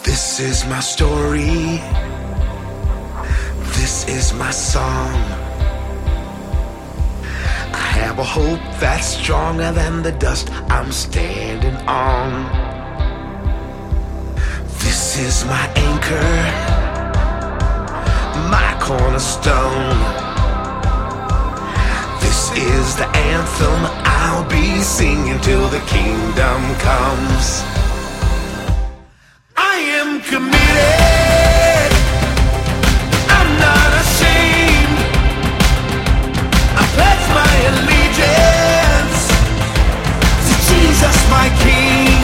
This is my story. This is my song. I have a hope that's stronger than the dust I'm standing on. This is my anchor, my cornerstone. This is the anthem I'll be singing till the kingdom comes. I am committed, I'm not ashamed. I pledge my allegiance to Jesus my King.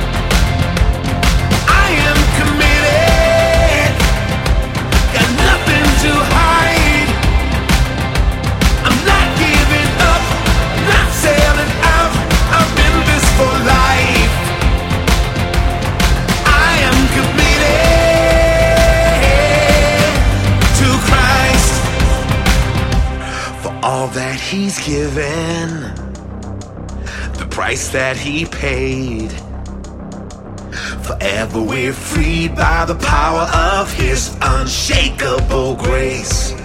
I am committed, got nothing to hide. I'm not giving up, not selling out. I'm in this for life. I am committed to Christ, for all that He's given, the price that He paid. Forever we're freed by the power of His unshakable grace.